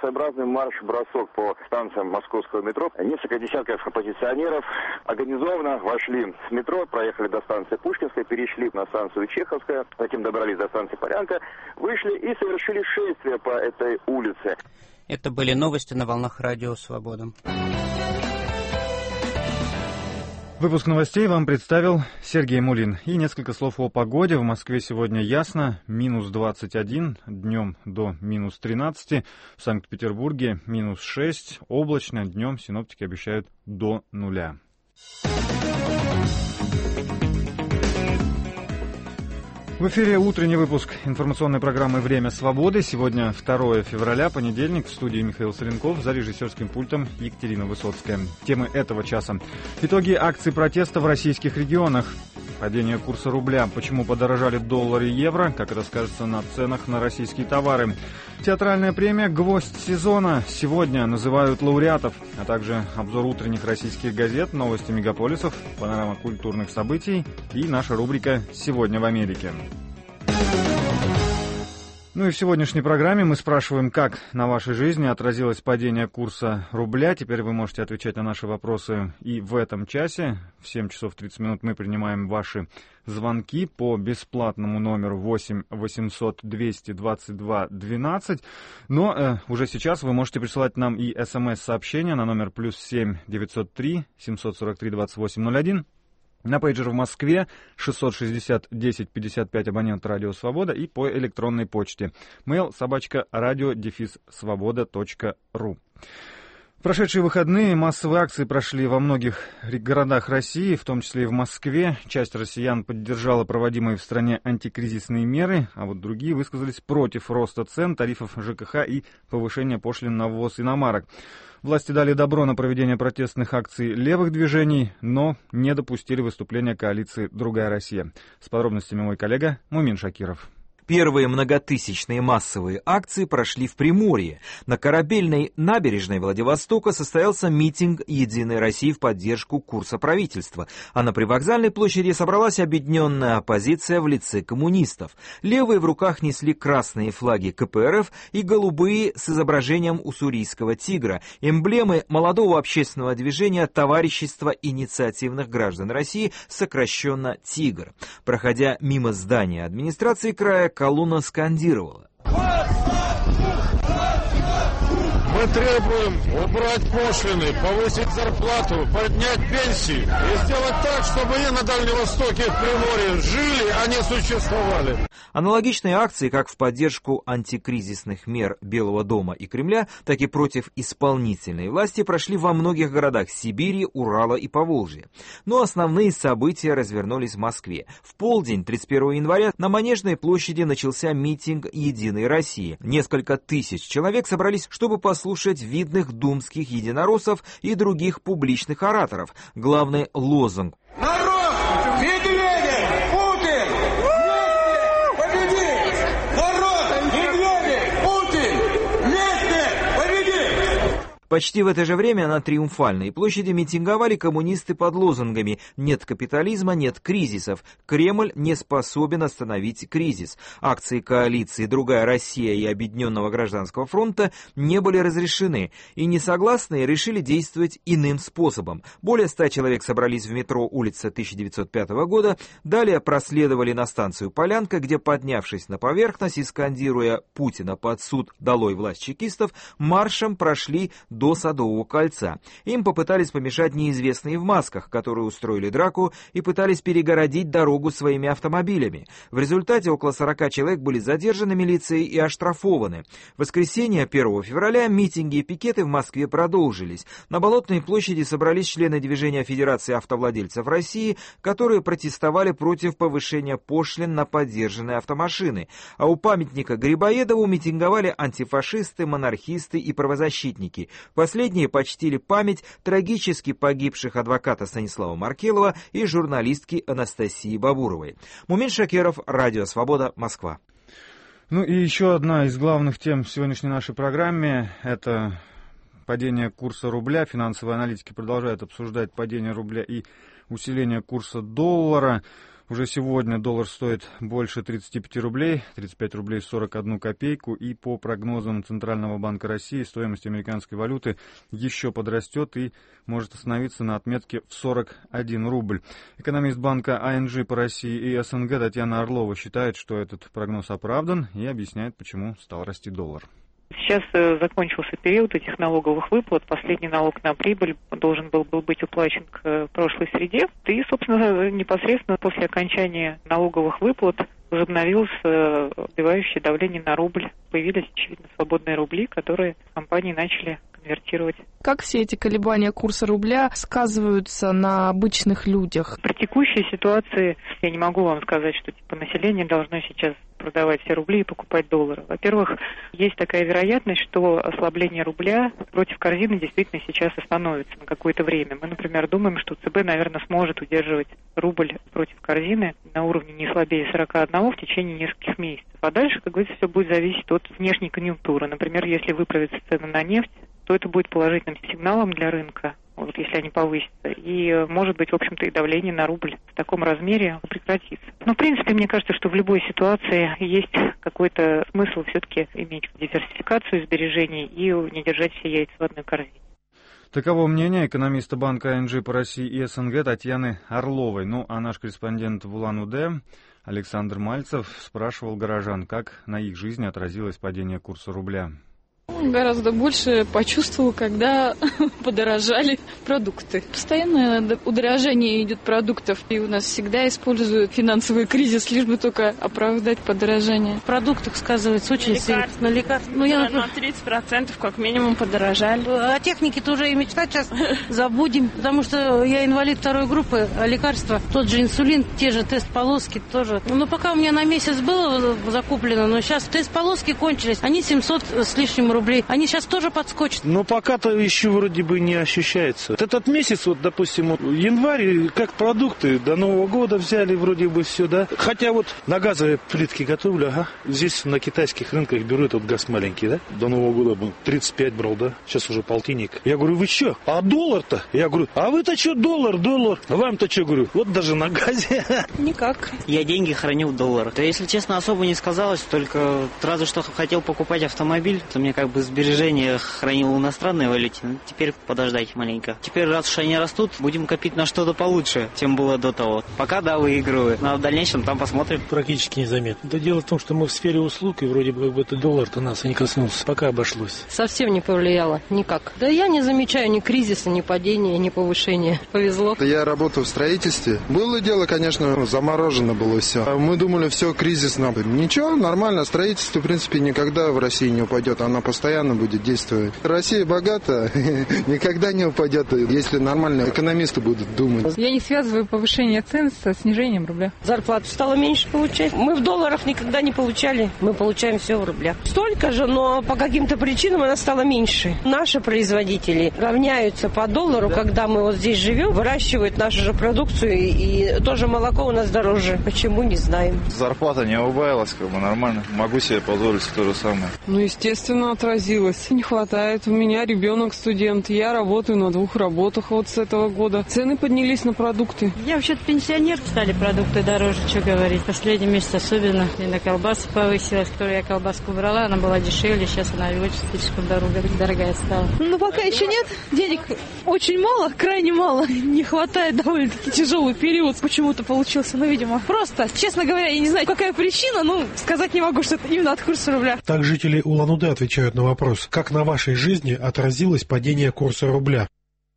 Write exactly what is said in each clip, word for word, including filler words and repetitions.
своеобразный марш-бросок по станциям московского метро. Несколько десятков оппозиционеров организованно вошли с метро, проехали до станции Пушкинская, перешли на станцию Чеховская, затем добрались до станции Полянка, вышли и совершили шествие по этой улице. Это были новости на волнах Радио Свобода. Выпуск новостей вам представил Сергей Мулин. И несколько слов о погоде. В Москве сегодня ясно, минус двадцать один, днем до минус тринадцать. В Санкт-Петербурге минус шесть, облачно, днем синоптики обещают до нуля. В эфире утренний выпуск информационной программы «Время свободы». Сегодня второе февраля, понедельник. В студии Михаил Соленков, за режиссерским пультом Екатерина Высоцкая. Темы этого часа. Итоги акций протеста в российских регионах. Падение курса рубля. Почему подорожали доллар и евро? Как это скажется на ценах на российские товары. Театральная премия «Гвоздь сезона». Сегодня называют лауреатов, а также обзор утренних российских газет, новости мегаполисов, панорама культурных событий и наша рубрика «Сегодня в Америке». Ну и в сегодняшней программе мы спрашиваем, как на вашей жизни отразилось падение курса рубля. Теперь вы можете отвечать на наши вопросы и в этом часе. В семь часов тридцать минут мы принимаем ваши звонки по бесплатному номеру восемь восемьсот двести двадцать два двенадцать. Но э, уже сейчас вы можете присылать нам и смс-сообщения на номер плюс семь девятьсот три семьсот сорок три двадцать восемь ноль один. На пейджер в Москве шестьсот шестьдесят десять пятьдесят пять, абонент Радио Свобода, и по электронной почте mail собачка радио дефис свобода точка ру. В прошедшие выходные массовые акции прошли во многих городах России, в том числе и в Москве. Часть россиян поддержала проводимые в стране антикризисные меры, а вот другие высказались против роста цен, тарифов ЖКХ и повышения пошлин на ввоз иномарок. Власти дали добро на проведение протестных акций левых движений, но не допустили выступления коалиции «Другая Россия». С подробностями мой коллега Мумин Шакиров. Первые многотысячные массовые акции прошли в Приморье. На Корабельной набережной Владивостока состоялся митинг «Единой России» в поддержку курса правительства, а на Привокзальной площади собралась объединенная оппозиция в лице коммунистов. Левые в руках несли красные флаги ка пэ эр эф и голубые с изображением уссурийского тигра, эмблемы молодого общественного движения «Товарищество инициативных граждан России», сокращенно «Тигр». Проходя мимо здания администрации края, колонна скандировала: мы требуем убрать пошлины, повысить зарплату, поднять пенсии и сделать так, чтобы и на Дальнем Востоке, и в Приморье жили, а не существовали. Аналогичные акции как в поддержку антикризисных мер Белого дома и Кремля, так и против исполнительной власти прошли во многих городах Сибири, Урала и Поволжья. Но основные события развернулись в Москве. В полдень тридцать первого января на Манежной площади начался митинг «Единой России». Несколько тысяч человек собрались, чтобы послушать видных думских единороссов и других публичных ораторов. Главный лозунг: «Народ! Медведев! Путин! Вместе победить! Народ! Медведев! Путин! Вместе победить!» Почти в это же время на Триумфальной площади митинговали коммунисты под лозунгами «Нет капитализма, нет кризисов», «Кремль не способен остановить кризис». Акции коалиции «Другая Россия» и Объединенного гражданского фронта не были разрешены, и несогласные решили действовать иным способом. Более ста человек собрались в метро улица тысяча девятьсот пятого года, далее проследовали на станцию Полянка, где, поднявшись на поверхность и скандируя «Путина под суд, долой власть чекистов», маршем прошли до до Садового кольца. Им попытались помешать неизвестные в масках, которые устроили драку и пытались перегородить дорогу своими автомобилями. В результате около сорока человек были задержаны милицией и оштрафованы. В воскресенье первого февраля митинги и пикеты в Москве продолжились. На Болотной площади собрались члены движения Федерации автовладельцев России, которые протестовали против повышения пошлин на подержанные автомашины. А у памятника Грибоедову митинговали антифашисты, монархисты и правозащитники. Последние почтили память трагически погибших адвоката Станислава Маркелова и журналистки Анастасии Бабуровой. Мумин Шакиров, Радио Свобода, Москва. Ну и еще одна из главных тем в сегодняшней нашей программе – это падение курса рубля. Финансовые аналитики продолжают обсуждать падение рубля и усиление курса доллара. Уже сегодня доллар стоит больше тридцати пяти рублей, тридцать пять рублей сорок одну копейку, и по прогнозам Центрального банка России стоимость американской валюты еще подрастет и может остановиться на отметке в сорок один рубль. Экономист банка А Эн Джи по России и Эс Эн Гэ Татьяна Орлова считает, что этот прогноз оправдан, и объясняет, почему стал расти доллар. Сейчас э, закончился период этих налоговых выплат. Последний налог на прибыль должен был, был быть уплачен к э, прошлой среде. И, собственно, непосредственно после окончания налоговых выплат возобновилось э, убивающее давление на рубль. Появились, очевидно, свободные рубли, которые компании начали конвертировать. Как все эти колебания курса рубля сказываются на обычных людях? При текущей ситуации я не могу вам сказать, что типа население должно сейчас продавать все рубли и покупать доллары. Во-первых, есть такая вероятность, что ослабление рубля против корзины действительно сейчас остановится на какое-то время. Мы, например, думаем, что ЦБ, наверное, сможет удерживать рубль против корзины на уровне не слабее сорока одного в течение нескольких месяцев. А дальше, как говорится, все будет зависеть от внешней конъюнктуры. Например, если выправятся цены на нефть, то это будет положительным сигналом для рынка, вот если они повысятся. И, может быть, в общем-то, и давление на рубль в таком размере прекратится. Но, в принципе, мне кажется, что в любой ситуации есть какой-то смысл все-таки иметь диверсификацию сбережений и не держать все яйца в одной корзине. Таково мнение экономиста банка А Эн Джи по России и Эс Эн Гэ Татьяны Орловой. Ну, а наш корреспондент в Улан-Удэ Александр Мальцев спрашивал горожан, как на их жизни отразилось падение курса рубля. Гораздо больше почувствовал, когда подорожали продукты. Постоянное удорожание идет продуктов, и у нас всегда используют финансовый кризис, лишь бы только оправдать подорожание. В продуктах сказывается очень сильно. На лекарства. Ну, я, на тридцать процентов как минимум подорожали. О технике-то уже и мечтать сейчас забудем, потому что я инвалид второй группы, а лекарства, тот же инсулин, те же тест-полоски тоже. Ну, пока у меня на месяц было закуплено, но сейчас тест-полоски кончились, они семьсот с лишним рублей. Они сейчас тоже подскочат. Но пока-то еще вроде бы не ощущается. Этот месяц, вот, допустим, вот, январь, как продукты, до Нового года взяли вроде бы все, да. Хотя вот на газовой плитке готовлю, ага. Здесь на китайских рынках беру этот газ маленький, да. До Нового года был тридцать пять брал, да. Сейчас уже полтинник. Я говорю, вы что? А доллар-то? Я говорю, а вы-то что, доллар, доллар? Вам-то что, говорю? Вот даже на газе. Никак. Я деньги храню в долларах. Да, если честно, особо не сказалось, только разве что хотел покупать автомобиль, то мне как бы сбережения хранил в иностранной валюте. Ну, теперь подождать маленько. Теперь, раз уж они растут, будем копить на что-то получше, чем было до того. Пока, да, выигрываю. Но в дальнейшем там посмотрим. Практически незаметно. Да дело в том, что мы в сфере услуг, и вроде бы этот доллар-то нас и не коснулся. Пока обошлось. Совсем не повлияло. Никак. Да я не замечаю ни кризиса, ни падения, ни повышения. Повезло. Я работаю в строительстве. Было дело, конечно, заморожено было все. Мы думали, все кризисно. Ничего, нормально. Строительство, в принципе, никогда в России не упадет. Она постоянно будет действовать. Россия богата, никогда не упадет, если нормальные экономисты будут думать. Я не связываю повышение цен со снижением рубля. Зарплату стало меньше получать. Мы в долларах никогда не получали. Мы получаем все в рублях. Столько же, но по каким-то причинам она стала меньше. Наши производители равняются по доллару, когда мы вот здесь живем, выращивают нашу же продукцию, и тоже молоко у нас дороже. Почему, не знаем. Зарплата не убавилась, как бы нормально. Могу себе позволить то же самое. Ну, естественно, отразилось. Не хватает. У меня ребенок студент. Я работаю на двух работах вот с этого года. Цены поднялись на продукты. Я вообще-то пенсионер. Стали продукты дороже, что говорить. Последний месяц особенно. И на колбасу повысилась. Которую я колбаску брала, она была дешевле. Сейчас она очень слишком дорогая, дорогая стала. Ну, пока еще нет. Денег очень мало, крайне мало. Не хватает, довольно-таки тяжелый период. Почему-то получился, ну, видимо. Просто, честно говоря, я не знаю, какая причина, но сказать не могу, что это именно от курса рубля. Так жители Улан-Удэ отвечают на вопрос, как на вашей жизни отразилось падение курса рубля.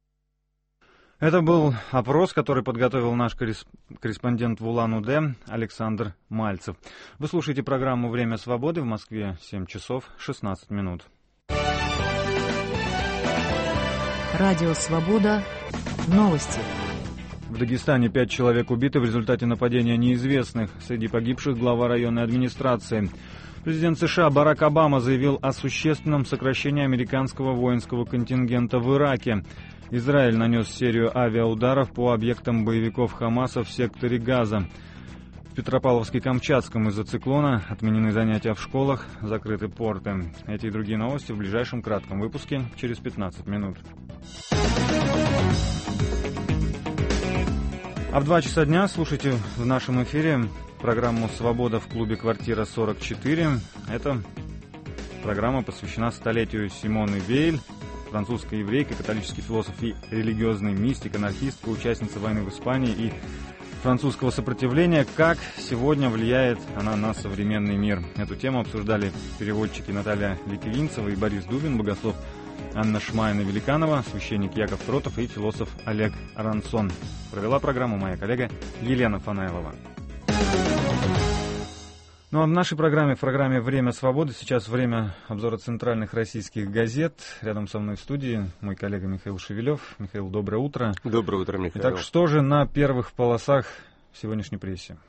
Это был опрос, который подготовил наш корреспондент в Улан-Удэ Александр Мальцев. Вы слушаете программу «Время свободы». В Москве семь часов шестнадцать минут. Радио «Свобода». Новости. В Дагестане пять человек убиты в результате нападения неизвестных. Среди погибших глава районной администрации. Президент США Барак Обама заявил о существенном сокращении американского воинского контингента в Ираке. Израиль нанес серию авиаударов по объектам боевиков Хамаса в секторе Газа. В Петропавловске-Камчатском из-за циклона отменены занятия в школах, закрыты порты. Эти и другие новости в ближайшем кратком выпуске через пятнадцать минут. А в два часа дня слушайте в нашем эфире программу «Свобода» в клубе «Квартира сорок четыре». Эта программа посвящена столетию Симоны Вейль, французская еврейка, католический философ и религиозный мистик, анархистка, участница войны в Испании и французского сопротивления. Как сегодня влияет она на современный мир? Эту тему обсуждали переводчики Наталья Литвинцева и Борис Дубин, богослов Анна Шмайна-Великанова, священник Яков Кротов и философ Олег Арансон. Провела программу моя коллега Елена Фанайлова. Ну а в нашей программе, в программе «Время свободы», сейчас время обзора центральных российских газет. Рядом со мной в студии мой коллега Михаил Шевелев. Михаил, доброе утро. Доброе утро, Михаил. Итак, что же на первых полосах в сегодняшней прессе?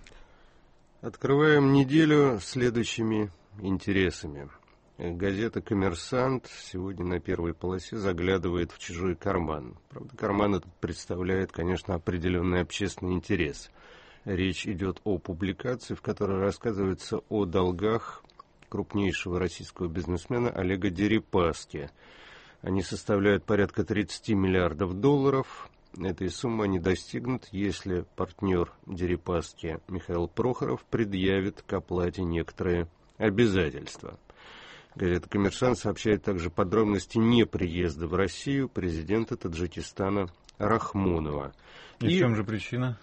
Открываем неделю следующими интересами. Газета «Коммерсант» сегодня на первой полосе заглядывает в чужой карман. Правда, карман этот представляет, конечно, определенный общественный интерес. Речь идет о публикации, в которой рассказывается о долгах крупнейшего российского бизнесмена Олега Дерипаски. Они составляют порядка тридцать миллиардов долларов. Этой суммы они достигнут, если партнер Дерипаски Михаил Прохоров предъявит к оплате некоторые обязательства. Газета «Коммерсант» сообщает также подробности неприезда в Россию президента Таджикистана Рахмонова. И, И в чем же причина?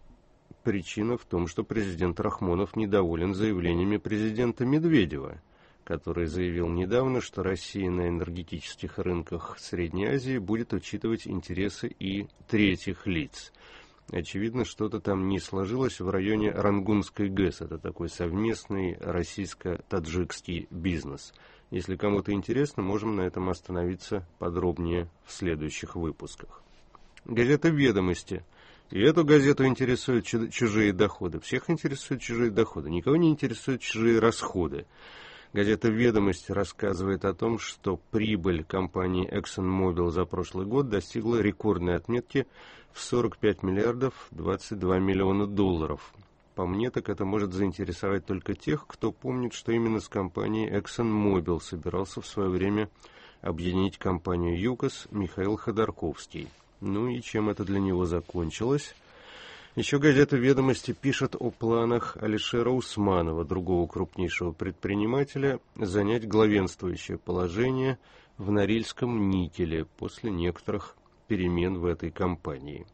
Причина в том, что президент Рахмонов недоволен заявлениями президента Медведева, который заявил недавно, что Россия на энергетических рынках Средней Азии будет учитывать интересы и третьих лиц. Очевидно, что-то там не сложилось в районе Рангунской ГЭС. Это такой совместный российско-таджикский бизнес. Если кому-то интересно, можем на этом остановиться подробнее в следующих выпусках. Газета «Ведомости». И эту газету интересуют чужие доходы. Всех интересуют чужие доходы. Никого не интересуют чужие расходы. Газета «Ведомости» рассказывает о том, что прибыль компании ExxonMobil за прошлый год достигла рекордной отметки в сорок пять миллиардов двадцать два миллиона долларов. По мне, так это может заинтересовать только тех, кто помнит, что именно с компанией ExxonMobil собирался в свое время объединить компанию ЮКОС Михаил Ходорковский. Ну и чем это для него закончилось? Еще газета «Ведомости» пишет о планах Алишера Усманова, другого крупнейшего предпринимателя, занять главенствующее положение в Норильском никеле после некоторых перемен в этой компании.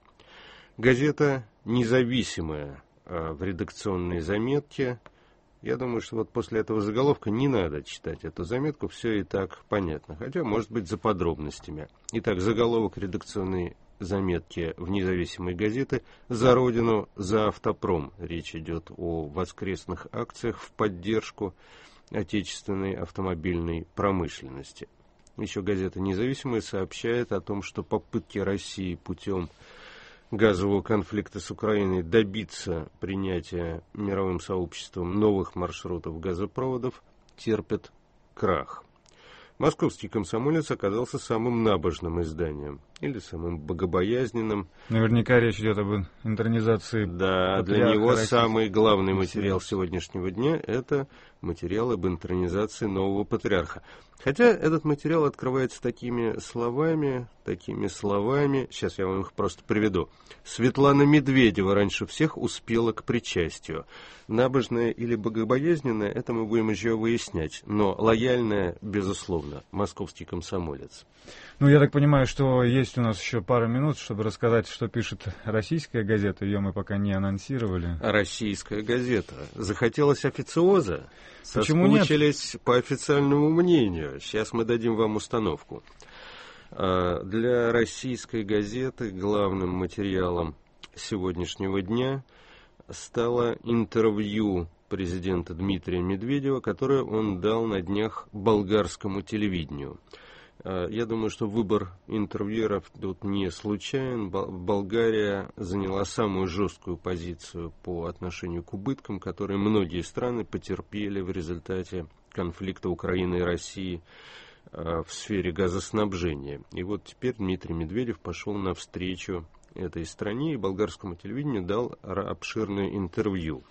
Газета «Независимая» в редакционной заметке. Я думаю, что вот после этого заголовка не надо читать эту заметку, все и так понятно, хотя, может быть, за подробностями. Итак, заголовок редакционной заметки в независимой газете «За Родину, за автопром». Речь идет о воскресных акциях в поддержку отечественной автомобильной промышленности. Еще газета «Независимая» сообщает о том, что попытки России путем газового конфликта с Украиной добиться принятия мировым сообществом новых маршрутов газопроводов терпят крах. Московский «Комсомолец» оказался самым набожным изданием, или самым богобоязненным. Наверняка речь идет об интернизации. Да, для него самый главный материал сегодняшнего дня – это материал об интернизации нового патриарха. Хотя этот материал открывается такими словами, такими словами, сейчас я вам их просто приведу. Светлана Медведева раньше всех успела к причастию. Набожная или богобоязненная, это мы будем еще выяснять, но лояльная, безусловно, московский «Комсомолец». Ну, я так понимаю, что есть у нас еще пара минут, чтобы рассказать, что пишет российская газета. Ее мы пока не анонсировали. Российская газета. Захотелось официоза? Почему нет? Соскучились по официальному мнению. Сейчас мы дадим вам установку. Для российской газеты главным материалом сегодняшнего дня стало интервью президента Дмитрия Медведева, которое он дал на днях болгарскому телевидению. Я думаю, что выбор интервьюеров тут не случайен. Болгария заняла самую жесткую позицию по отношению к убыткам, которые многие страны потерпели в результате конфликта Украины и России в сфере газоснабжения. И вот теперь Дмитрий Медведев пошел навстречу этой стране и болгарскому телевидению дал обширное интервью.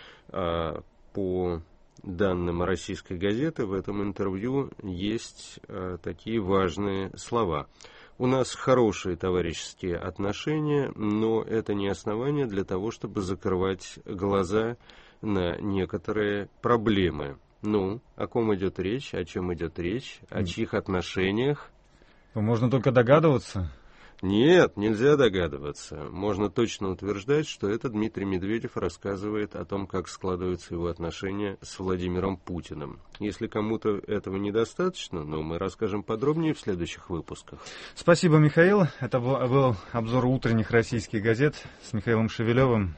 По данным российской газеты, в этом интервью есть такие важные слова. У нас хорошие товарищеские отношения, но это не основание для того, чтобы закрывать глаза на некоторые проблемы. Ну, о ком идет речь, о чем идет речь, о чьих отношениях? Можно только догадываться. Нет, нельзя догадываться. Можно точно утверждать, что это Дмитрий Медведев рассказывает о том, как складываются его отношения с Владимиром Путиным. Если кому-то этого недостаточно, ну, мы расскажем подробнее в следующих выпусках. Спасибо, Михаил. Это был обзор утренних российских газет с Михаилом Шевелевым.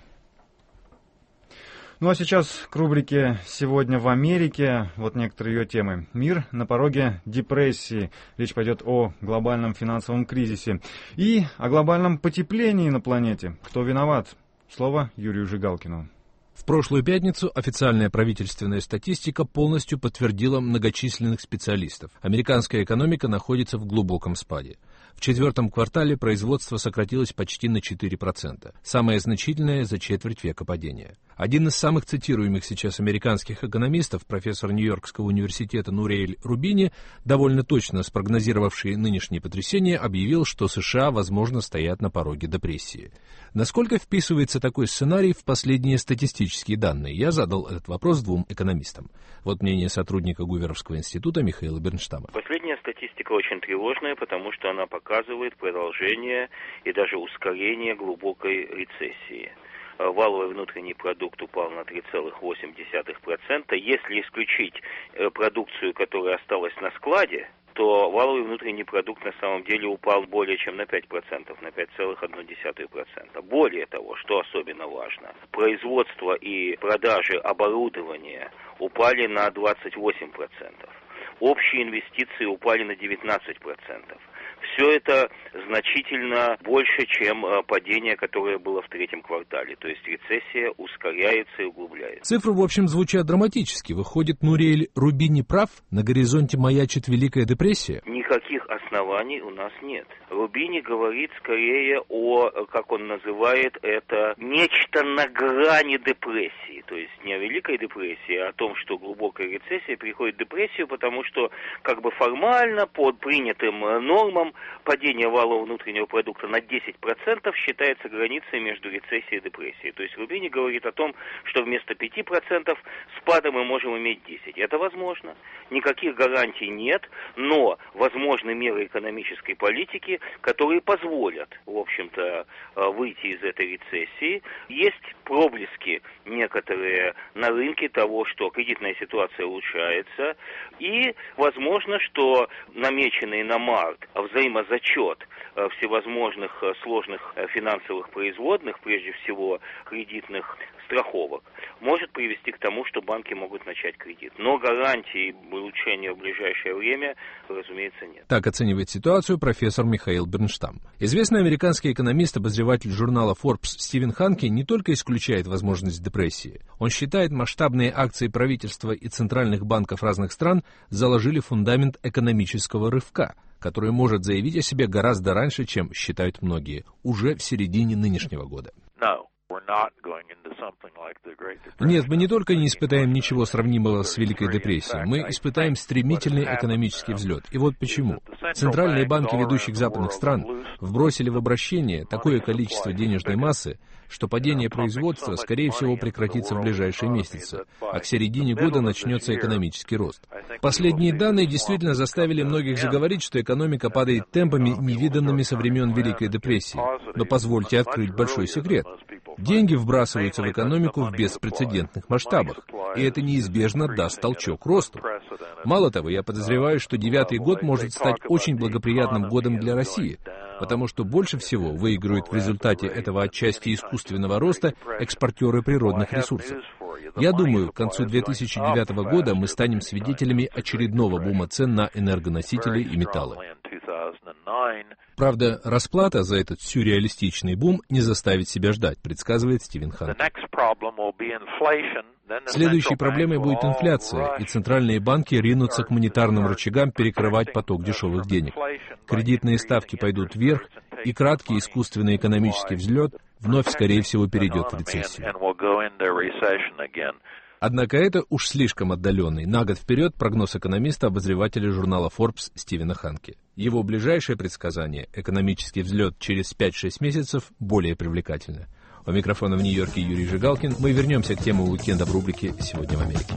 Ну а сейчас к рубрике «Сегодня в Америке». Вот некоторые ее темы. Мир на пороге депрессии. Речь пойдет о глобальном финансовом кризисе. И о глобальном потеплении на планете. Кто виноват? Слово Юрию Жигалкину. В прошлую пятницу официальная правительственная статистика полностью подтвердила многочисленных специалистов. Американская экономика находится в глубоком спаде. В четвертом квартале производство сократилось почти на четыре процента. Самое значительное за четверть века падения. Один из самых цитируемых сейчас американских экономистов, профессор Нью-Йоркского университета Нурейль Рубини, довольно точно спрогнозировавший нынешние потрясения, объявил, что США, возможно, стоят на пороге депрессии. Насколько вписывается такой сценарий в последние статистические данные? Я задал этот вопрос двум экономистам. Вот мнение сотрудника Гуверовского института Михаила Бернштама. Последняя статистика очень тревожная, потому что она показывает продолжение и даже ускорение глубокой рецессии. Валовый внутренний продукт упал на три целых восемь десятых процента. Если исключить продукцию, которая осталась на складе, то валовый внутренний продукт на самом деле упал более чем на пять процентов, на пять целых одна десятая процента. Более того, что особенно важно, производство и продажи оборудования упали на двадцать восемь процентов. Общие инвестиции упали на девятнадцать процентов. Все это значительно больше, чем падение, которое было в третьем квартале. То есть рецессия ускоряется и углубляется. Цифры, в общем, звучат драматически. Выходит, Нурейль Рубини прав? На горизонте маячит Великая депрессия? Никаких оснований у нас нет. Рубини говорит скорее о, как он называет это, нечто на грани депрессии. То есть не о Великой депрессии, а о том, что глубокая рецессия приходит в депрессию, потому что как бы формально под принятым нормам падение валового внутреннего продукта на десять процентов считается границей между рецессией и депрессией. То есть Рубини говорит о том, что вместо пяти процентов спада мы можем иметь десять процентов. Это возможно. Никаких гарантий нет, но возможны меры экономической политики, которые позволят, в общем-то, выйти из этой рецессии. Есть проблески некоторые на рынке того, что кредитная ситуация улучшается, и возможно, что намеченный на март взаимозачет всевозможных сложных финансовых производных, прежде всего кредитных страховок, может привести к тому, что банки могут начать кредит. Но гарантий улучшения в ближайшее время, разумеется, нет. Так оценивает ситуацию профессор Михаил Бернштам. Известный американский экономист, обозреватель журнала Forbes Стивен Ханке не только исключает возможность депрессии. Он считает, масштабные акции правительства и центральных банков разных стран заложили фундамент экономического рывка, который может заявить о себе гораздо раньше, чем считают многие, уже в середине нынешнего года. Нет, мы не только не испытаем ничего сравнимого с Великой депрессией, мы испытаем стремительный экономический взлет. И вот почему. Центральные банки ведущих западных стран вбросили в обращение такое количество денежной массы, что падение производства, скорее всего, прекратится в ближайшие месяцы, а к середине года начнется экономический рост. Последние данные действительно заставили многих заговорить, что экономика падает темпами, невиданными со времен Великой депрессии. Но позвольте открыть большой секрет. Деньги вбрасываются в экономику в беспрецедентных масштабах, и это неизбежно даст толчок росту. Мало того, я подозреваю, что девятый год может стать очень благоприятным годом для России, потому что больше всего выиграют в результате этого отчасти искусственного роста экспортеры природных ресурсов. Я думаю, к концу две тысячи девятого года мы станем свидетелями очередного бума цен на энергоносители и металлы. Правда, расплата за этот сюрреалистичный бум не заставит себя ждать, предсказывает Стивен Ханке. Следующей проблемой будет инфляция, и центральные банки ринутся к монетарным рычагам перекрывать поток дешевых денег. Кредитные ставки пойдут вверх, и краткий искусственный экономический взлет вновь, скорее всего, перейдет в рецессию. Однако это уж слишком отдаленный, на год вперед, прогноз экономиста-обозревателя журнала Forbes Стивена Ханке. Его ближайшее предсказание, экономический взлет через пять-шесть месяцев, более привлекательно. У микрофона в Нью-Йорке Юрий Жигалкин. Мы вернемся к теме уикенда в рубрике «Сегодня в Америке».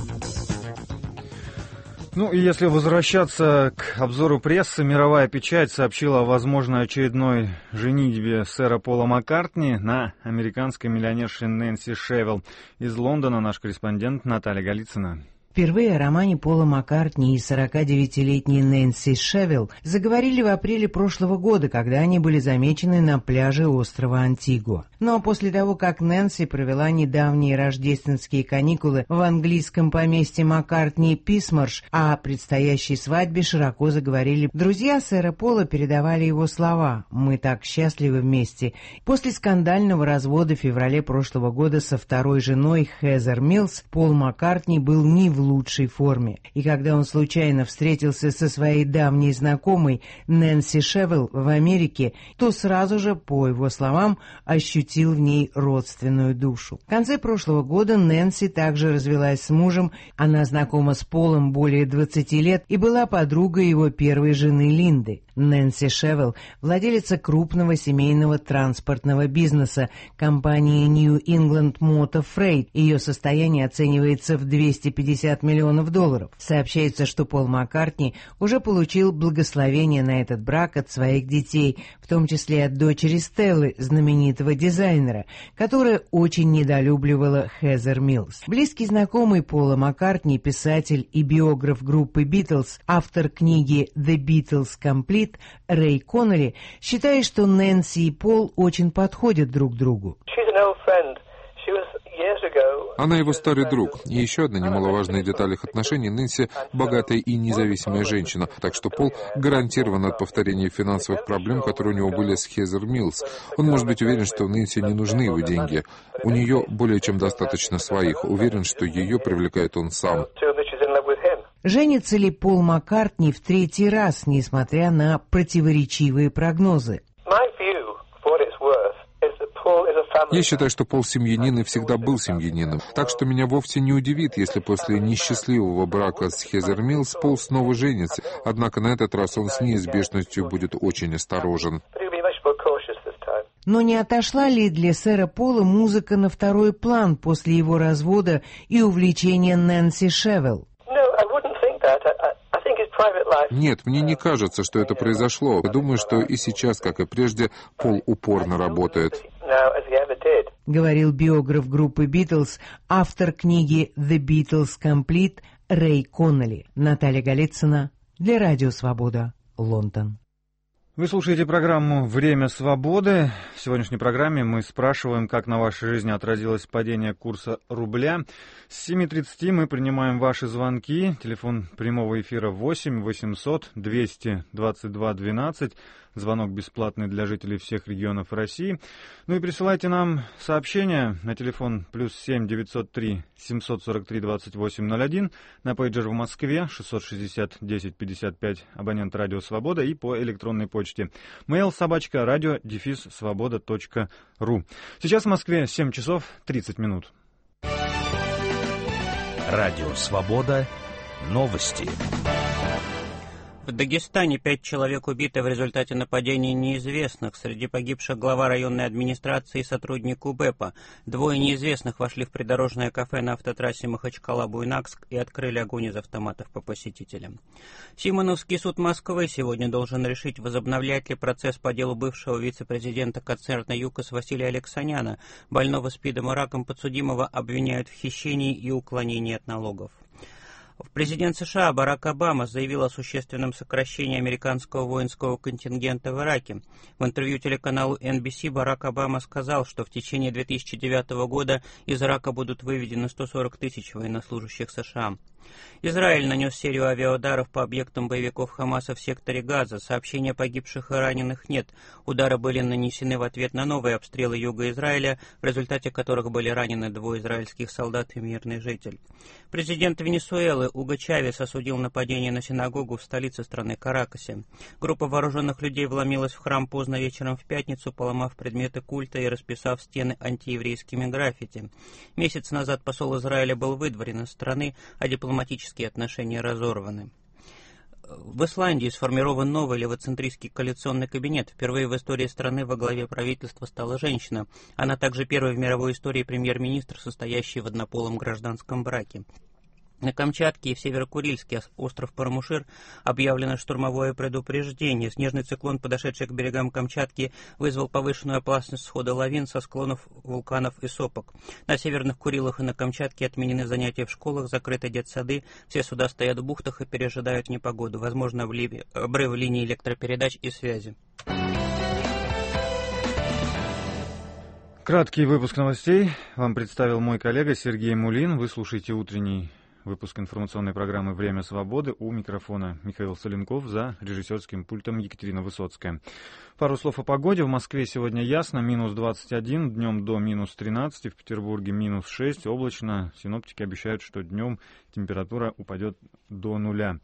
Ну и если возвращаться к обзору прессы, мировая печать сообщила о возможной очередной женитьбе сэра Пола Маккартни на американской миллионерше Нэнси Шевелл. Из Лондона наш корреспондент Наталья Голицына. Впервые о романе Пола Маккартни и сорокадевятилетней Нэнси Шевелл заговорили в апреле прошлого года, когда они были замечены на пляже острова Антигуа. Но после того, как Нэнси провела недавние рождественские каникулы в английском поместье Маккартни Писмарш, о предстоящей свадьбе широко заговорили. Друзья сэра Пола передавали его слова «Мы так счастливы вместе». После скандального развода в феврале прошлого года со второй женой Хезер Милс Пол Маккартни был не в лучшей форме. И когда он случайно встретился со своей давней знакомой Нэнси Шевелл в Америке, то сразу же, по его словам, ощутил в ней родственную душу. В конце прошлого года Нэнси также развелась с мужем. Она знакома с Полом более двадцати лет и была подругой его первой жены Линды. Нэнси Шевелл – владелица крупного семейного транспортного бизнеса компании New England Motor Freight. Ее состояние оценивается в двести пятьдесят миллионов долларов. Сообщается, что Пол Маккартни уже получил благословение на этот брак от своих детей, в том числе от дочери Стеллы, знаменитого дизайнера, которая очень недолюбливала Хезер Милс. Близкий знакомый Пола Маккартни, писатель и биограф группы Битлз, автор книги «The Beatles Complete» Рэй Коннелли, считает, что Нэнси и Пол очень подходят друг другу. Она его старый друг. И еще одна немаловажная деталь их отношений: Нэнси – богатая и независимая женщина, так что Пол гарантирован от повторения финансовых проблем, которые у него были с Хезер Милс. Он может быть уверен, что Нэнси не нужны его деньги. У нее более чем достаточно своих. Уверен, что ее привлекает он сам. Женится ли Пол Маккартни в третий раз, несмотря на противоречивые прогнозы? Я считаю, что Пол семьянин и всегда был семьянином. Так что меня вовсе не удивит, если после несчастливого брака с Хезер Милс Пол снова женится. Однако на этот раз он с неизбежностью будет очень осторожен. Но не отошла ли для сэра Пола музыка на второй план после его развода и увлечения Нэнси Шевелл? Нет, мне не кажется, что это произошло. Я думаю, что и сейчас, как и прежде, Пол упорно работает. Говорил биограф группы Битлз, автор книги «The Beatles Complete» Рэй Коннелли. Наталья Голицына для Радио Свобода, Лондон. Вы слушаете программу «Время свободы». В сегодняшней программе мы спрашиваем, как на вашей жизни отразилось падение курса рубля. С семи тридцати мы принимаем ваши звонки. Телефон прямого эфира восемь восемьсот двести двадцать два двенадцать. Звонок бесплатный для жителей всех регионов России. Ну и присылайте нам сообщения на телефон плюс семь девятьсот три семьсот сорок три двадцать восемь ноль один, на пейджер в Москве шестьсот шестьдесят десять пятьдесят пять, абонент Радио Свобода, и по электронной почте mail собачка радио дефис свобода точка ру. Сейчас в Москве семь часов тридцать минут. Радио Свобода. Новости. В Дагестане пять человек убиты в результате нападений неизвестных. Среди погибших глава районной администрации и сотрудник УБЭПа. Двое неизвестных вошли в придорожное кафе на автотрассе Махачкала-Буйнакск и открыли огонь из автоматов по посетителям. Симоновский суд Москвы сегодня должен решить, возобновлять ли процесс по делу бывшего вице-президента концерна «ЮКОС» Василия Алексаняна. Больного СПИДом и раком подсудимого обвиняют в хищении и уклонении от налогов. Президент США Барак Обама заявил о существенном сокращении американского воинского контингента в Ираке. В интервью телеканалу эн би си Барак Обама сказал, что в течение две тысячи девятого года из Ирака будут выведены сто сорок тысяч военнослужащих США. Израиль нанес серию авиаударов по объектам боевиков Хамаса в секторе Газа. Сообщения о погибших и раненых нет. Удары были нанесены в ответ на новые обстрелы юга Израиля, в результате которых были ранены двое израильских солдат и мирный житель. Президент Венесуэлы Уго Чавес осудил нападение на синагогу в столице страны Каракасе. Группа вооруженных людей вломилась в храм поздно вечером в пятницу, поломав предметы культа и расписав стены антиеврейскими граффити. Месяц назад посол Израиля был выдворен из страны, а дипломатические отношения разорваны. В Исландии сформирован новый левоцентристский коалиционный кабинет. Впервые в истории страны во главе правительства стала женщина. Она также первый в мировой истории премьер-министр, состоящий в однополом гражданском браке. На Камчатке и в Северо-Курильске, остров Парамушир, объявлено штормовое предупреждение. Снежный циклон, подошедший к берегам Камчатки, вызвал повышенную опасность схода лавин со склонов вулканов и сопок. На Северных Курилах и на Камчатке отменены занятия в школах, закрыты детсады, все суда стоят в бухтах и пережидают непогоду. Возможно, обрыв линий электропередач и связи. Краткий выпуск новостей вам представил мой коллега Сергей Мулин. Вы слушаете утренний выпуск информационной программы «Время свободы». У микрофона Михаил Соленков, за режиссерским пультом Екатерина Высоцкая. Пару слов о погоде. В Москве сегодня ясно, минус двадцать один, днем до минус тринадцать, в Петербурге минус шесть, облачно. Синоптики обещают, что днем температура упадет до нуля.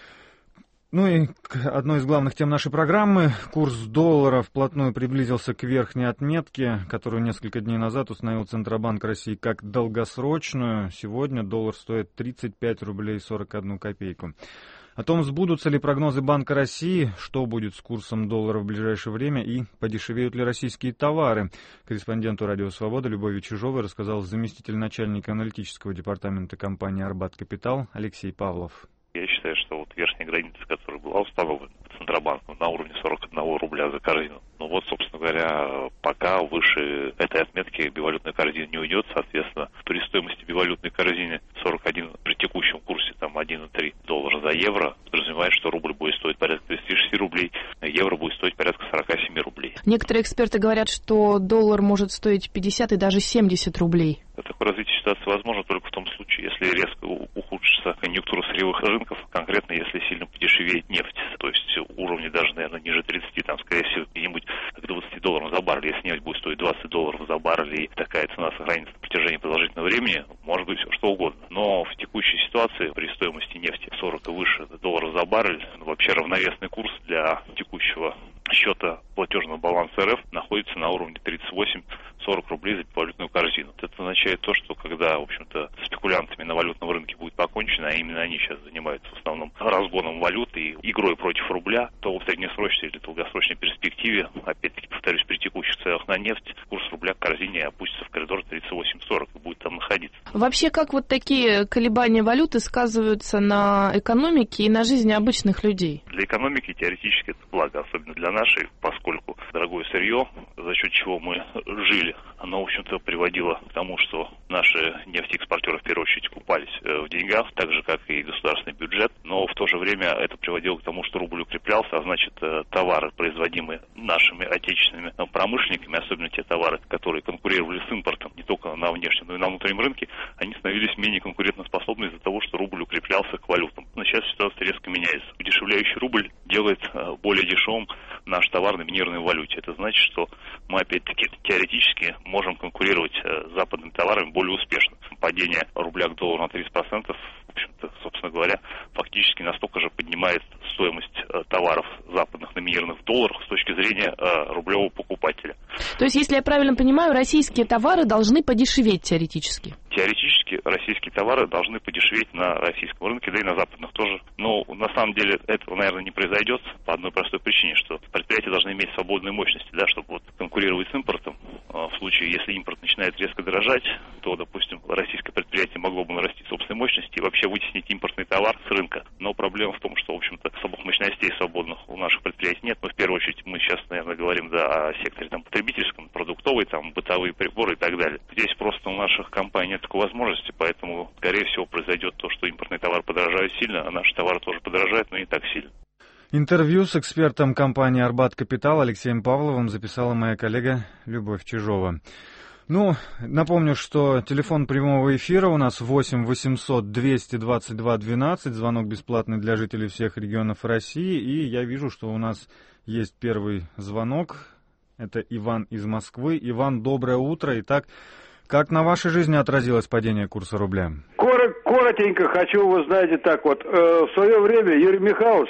Ну и одной из главных тем нашей программы. Курс доллара вплотную приблизился к верхней отметке, которую несколько дней назад установил Центробанк России как долгосрочную. Сегодня доллар стоит тридцать пять рублей сорок одну копейку. О том, сбудутся ли прогнозы Банка России, что будет с курсом доллара в ближайшее время и подешевеют ли российские товары, корреспонденту «Радио Свобода» Любови Чижовой рассказал заместитель начальника аналитического департамента компании «Арбат Капитал» Алексей Павлов. Я считаю, что вот верхняя граница, которая была установлена Центробанком на уровне сорок один рубля за корзину, ну вот, собственно говоря, пока выше этой отметки бивалютная корзина не уйдет, соответственно, при стоимости бивалютной корзины сорок один при текущем курсе там один и три доллара за евро подразумевает, что рубль будет стоить порядка тридцать шесть рублей, а евро будет стоить порядка сорок семь рублей. Некоторые эксперты говорят, что доллар может стоить пятьдесят и даже семьдесят рублей. Такое развитие ситуации возможно только в том случае, если резко ухудшится конъюнктура сырьевых рынков, конкретно если сильно подешевеет нефть, то есть уровни даже, наверное, ниже тридцати, там, скорее всего, где-нибудь к двадцати долларам за баррель. Если нефть будет стоить двадцать долларов за баррель, и такая цена сохранится на протяжении продолжительного времени, может быть все что угодно. Но в текущей ситуации при стоимости нефти сорок и выше долларов за баррель, ну, вообще равновесный курс для текущего счета платежного баланса РФ находится на уровне тридцать восемь сорок рублей за валютную корзину. Это означает то, что когда, в общем-то, спекулянтами на валютном рынке будет покончено, а именно они сейчас занимаются в основном разгоном валюты и игрой против рубля, то в среднесрочной или долгосрочной перспективе, опять-таки, повторюсь, при текущих ценах на нефть, курс рубля к корзине опустится в коридор тридцать восемь сорок и будет там находиться. Вообще, как вот такие колебания валюты сказываются на экономике и на жизни обычных людей? Для экономики теоретически это благо, особенно для нашей, поскольку дорогое сырье, за счет чего мы жили, оно, в общем-то, приводило к тому, что наши нефтеэкспортеры в первую очередь купались в деньгах, так же, как и государственный бюджет, но в то же время это приводило к тому, что рубль укреплялся, а значит, товары, производимые нашими отечественными промышленниками, особенно те товары, которые конкурировали с импортом, не только на внешнем, но и на внутреннем рынке, они становились менее конкурентоспособны из-за того, что рубль укреплялся к валютам. Но сейчас ситуация резко меняется. Удешевляющий рубль делает более дешевым наш товар на номинированной валюте. Это значит, что мы, опять-таки, теоретически можем конкурировать с западными товарами более успешно. Падение рубля к доллару на тридцать процентов, в общем-то, собственно говоря, фактически настолько же поднимает стоимость товаров западных, номинированных в долларах, с точки зрения рублевого покупателя. То есть, если я правильно понимаю, российские товары должны подешеветь теоретически? Теоретически российские товары должны подешеветь на российском рынке, да и на западных тоже. Но на самом деле этого, наверное, не произойдет по одной простой причине, что предприятия должны иметь свободные мощности, да, чтобы вот конкурировать с импортом. В случае, если импорт начинает резко дорожать, то, допустим, российское предприятие могло бы нарастить собственные мощности и вообще вытеснить импортный товар с рынка. Но проблема в том, что, в общем-то, особых мощностей свободных у наших предприятий нет. Но в первую очередь мы сейчас, наверное, говорим, да, о секторе там потребительском, продуктовый, там, бытовые приборы и так далее. Здесь просто у наших компаний нет такой возможности, поэтому, скорее всего, произойдет то, что импортные товары подорожают сильно, а наши товары тоже подорожают, но не так сильно. Интервью с экспертом компании «Арбат Капитал» Алексеем Павловым записала моя коллега Любовь Чижова. Ну, напомню, что телефон прямого эфира у нас восемь восемьсот двести двадцать два двенадцать, звонок бесплатный для жителей всех регионов России, и я вижу, что у нас есть первый звонок. Это Иван из Москвы. Иван, доброе утро. Итак, как на вашей жизни отразилось падение курса рубля? Коротенько хочу, вы знаете, так вот, э, в свое время Юрий Михайлович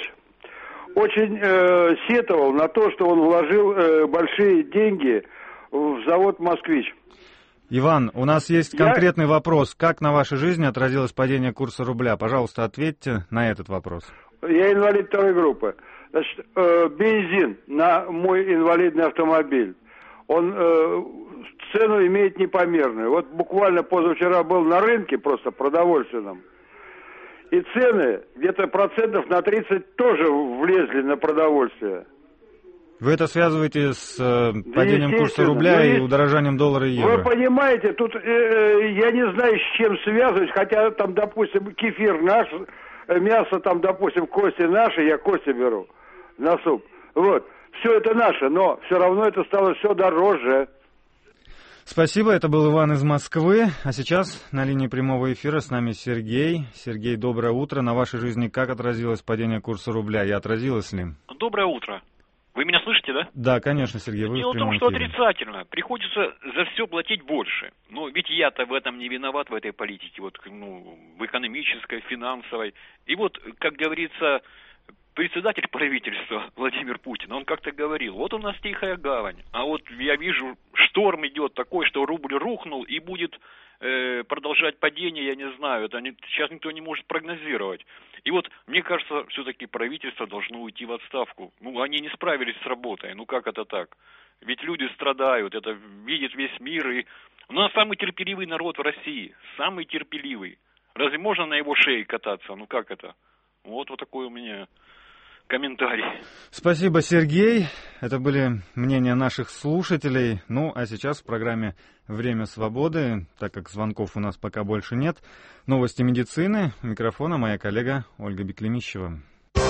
очень э, сетовал на то, что он вложил э, большие деньги в завод «Москвич». Иван, у нас есть Я... конкретный вопрос. Как на вашей жизни отразилось падение курса рубля? Пожалуйста, ответьте на этот вопрос. я инвалид второй группы. Значит, э, бензин на мой инвалидный автомобиль, он э, цену имеет непомерную. Вот буквально позавчера был на рынке просто продовольственном, и цены где-то процентов на тридцать тоже влезли на продовольствие. Вы это связываете с э, падением курса рубля и удорожанием доллара и евро? Вы понимаете, тут э, я не знаю, с чем связывать, хотя там, допустим, кефир наш, мясо там, допустим, кости наши, я кости беру на суп. Вот, все это наше, но все равно это стало все дороже. Спасибо, это был Иван из Москвы. А сейчас на линии прямого эфира с нами Сергей. Сергей, доброе утро. На вашей жизни как отразилось падение курса рубля и отразилось ли? Доброе утро. Вы меня слышите, да? Да, конечно, Сергей, вы Дело в в том, прямом что эфире. отрицательно. Приходится за все платить больше. Но ведь я-то в этом не виноват, в этой политике, вот, ну, в экономической, финансовой. И вот, как говорится, председатель правительства Владимир Путин, он как-то говорил, вот у нас тихая гавань, а вот я вижу, шторм идет такой, что рубль рухнул и будет э, продолжать падение, я не знаю, это не, сейчас никто не может прогнозировать. И вот, мне кажется, все-таки правительство должно уйти в отставку. Ну, они не справились с работой, ну как это так? Ведь люди страдают, это видит весь мир, и у нас самый терпеливый народ в России, самый терпеливый. Разве можно на его шее кататься? Ну как это? Вот, вот такой у меня комментарий. Спасибо, Сергей. Это были мнения наших слушателей. Ну, а сейчас в программе «Время свободы», так как звонков у нас пока больше нет, новости медицины. У микрофона моя коллега Ольга Беклемищева.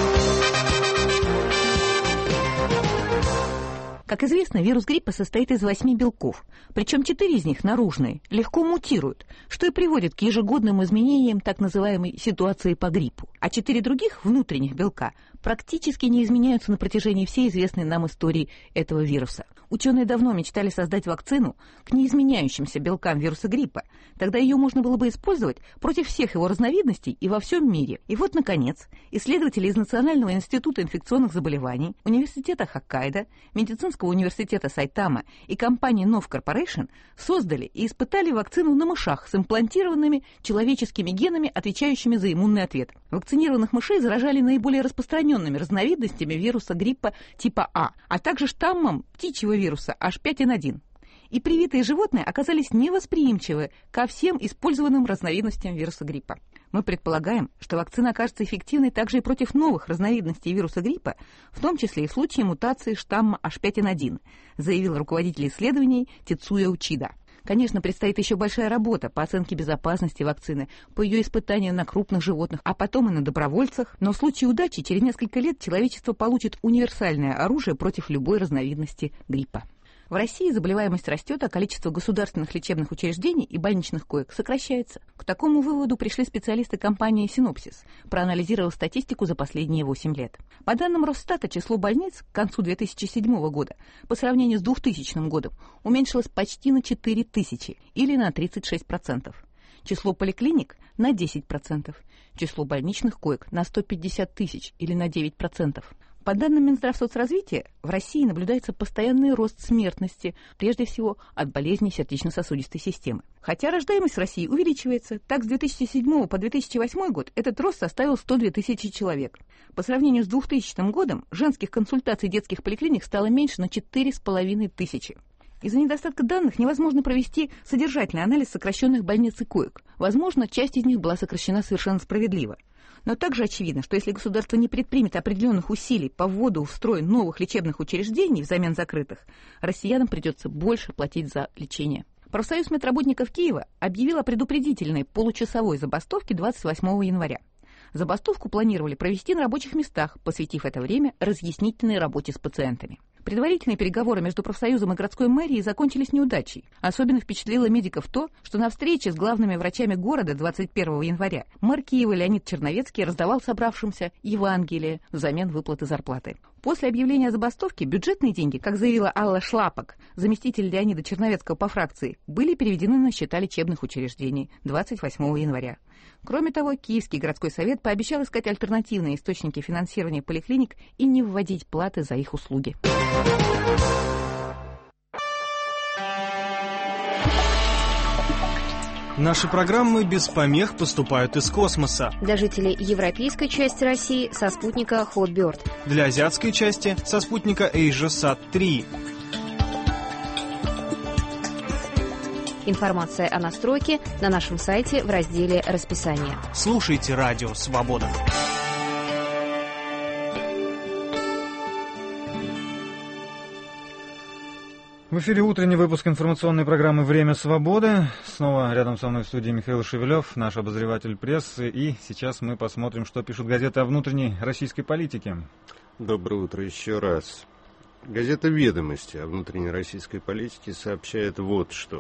Как известно, вирус гриппа состоит из восьми белков, причем четыре из них наружные, легко мутируют, что и приводит к ежегодным изменениям так называемой ситуации по гриппу. А четыре других внутренних белка практически не изменяются на протяжении всей известной нам истории этого вируса. Ученые давно мечтали создать вакцину к неизменяющимся белкам вируса гриппа. Тогда ее можно было бы использовать против всех его разновидностей и во всем мире. И вот, наконец, исследователи из Национального института инфекционных заболеваний, Университета Хоккайдо, Медицинского университета Сайтама и компании Nov Corporation создали и испытали вакцину на мышах с имплантированными человеческими генами, отвечающими за иммунный ответ. Вакцинированных мышей заражали наиболее распространенными разновидностями вируса гриппа типа А, а также штаммом птичьего вируса эйч пять эн один. И привитые животные оказались невосприимчивы ко всем использованным разновидностям вируса гриппа. Мы предполагаем, что вакцина окажется эффективной также и против новых разновидностей вируса гриппа, в том числе и в случае мутации штамма эйч пять эн один, заявил руководитель исследований Тецуя Учида. Конечно, предстоит еще большая работа по оценке безопасности вакцины, по ее испытанию на крупных животных, а потом и на добровольцах. Но в случае удачи через несколько лет человечество получит универсальное оружие против любой разновидности гриппа. В России заболеваемость растет, а количество государственных лечебных учреждений и больничных коек сокращается. К такому выводу пришли специалисты компании «Синопсис», проанализировав статистику за последние восемь лет. По данным Росстата, число больниц к концу две тысячи седьмого года по сравнению с двухтысячным годом уменьшилось почти на четыре тысячи, или на тридцать шесть процентов. Число поликлиник – на десять процентов. Число больничных коек – на сто пятьдесят тысяч, или на девять процентов. По данным Минздравсоцразвития, в России наблюдается постоянный рост смертности, прежде всего от болезней сердечно-сосудистой системы. Хотя рождаемость в России увеличивается, так с две тысячи седьмого по две тысячи восьмой год этот рост составил сто две тысячи человек. По сравнению с двухтысячным годом женских консультаций детских поликлиник стало меньше на четыре с половиной тысячи. Из-за недостатка данных невозможно провести содержательный анализ сокращенных больниц и коек. Возможно, часть из них была сокращена совершенно справедливо. Но также очевидно, что если государство не предпримет определенных усилий по вводу в строй новых лечебных учреждений взамен закрытых, россиянам придется больше платить за лечение. Профсоюз медработников Киева объявил о предупредительной получасовой забастовке двадцать восьмого января. Забастовку планировали провести на рабочих местах, посвятив это время разъяснительной работе с пациентами. Предварительные переговоры между профсоюзом и городской мэрией закончились неудачей. Особенно впечатлило медиков то, что на встрече с главными врачами города двадцать первого января мэр Киева Леонид Черновецкий раздавал собравшимся Евангелие взамен выплаты зарплаты. После объявления забастовки бюджетные деньги, как заявила Алла Шлапок, заместитель Леонида Черновецкого по фракции, были переведены на счета лечебных учреждений двадцать восьмого января. Кроме того, Киевский городской совет пообещал искать альтернативные источники финансирования поликлиник и не вводить платы за их услуги. Наши программы без помех поступают из космоса. Для жителей европейской части России со спутника Hotbird. Для азиатской части со спутника AsiaSat три. Информация о настройке на нашем сайте в разделе «Расписание». Слушайте радио «Свобода». В эфире утренний выпуск информационной программы «Время свободы». Снова рядом со мной в студии Михаил Шевелев, наш обозреватель прессы. И сейчас мы посмотрим, что пишут газеты о внутренней российской политике. Доброе утро еще раз. Газета «Ведомости» о внутренней российской политике сообщает вот что.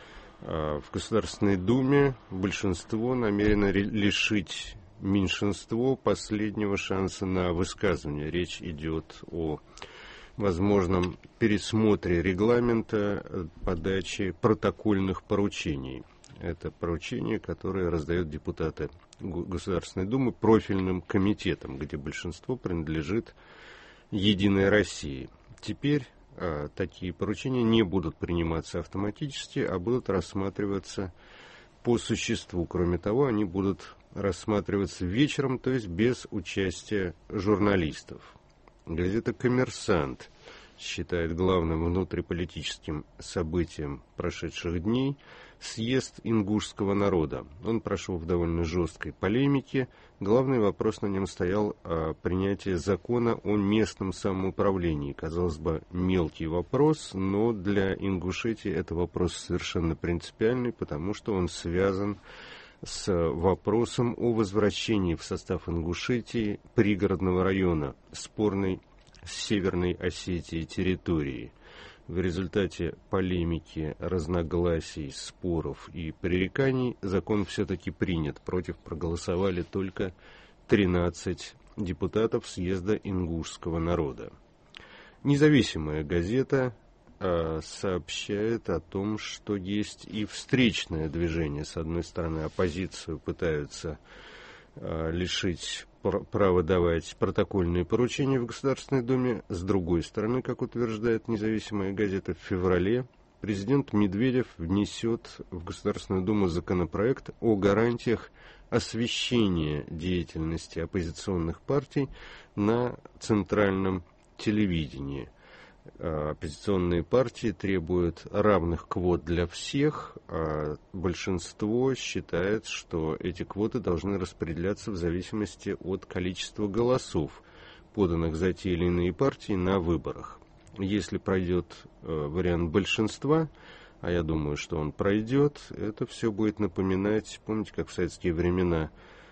В Государственной Думе большинство намерено лишить меньшинство последнего шанса на высказывание. Речь идет о возможном пересмотре регламента подачи протокольных поручений. Это поручения, которые раздают депутаты Государственной Думы профильным комитетам, где большинство принадлежит «Единой России». Теперь а, такие поручения не будут приниматься автоматически, а будут рассматриваться по существу. Кроме того, они будут рассматриваться вечером, то есть без участия журналистов. Газета «Коммерсант» считает главным внутриполитическим событием прошедших дней съезд ингушского народа. Он прошел в довольно жесткой полемике. Главный вопрос на нем стоял о принятии закона о местном самоуправлении. Казалось бы, мелкий вопрос, но для Ингушетии это вопрос совершенно принципиальный, потому что он связан с вопросом о возвращении в состав Ингушетии пригородного района, спорной Северной Осетии территории. В результате полемики, разногласий, споров и пререканий закон все-таки принят. Против проголосовали только тринадцать депутатов съезда ингушского народа. Независимая газета сообщает о том, что есть и встречное движение. С одной стороны, оппозицию пытаются э, лишить пр- права давать протокольные поручения в Государственной Думе. С другой стороны, как утверждает независимая газета, в феврале президент Медведев внесет в Государственную Думу законопроект о гарантиях освещения деятельности оппозиционных партий на центральном телевидении. Оппозиционные партии требуют равных квот для всех, а большинство считает, что эти квоты должны распределяться в зависимости от количества голосов, поданных за те или иные партии на выборах. Если пройдет вариант большинства, а я думаю, что он пройдет, это все будет напоминать, помните, как в советские времена,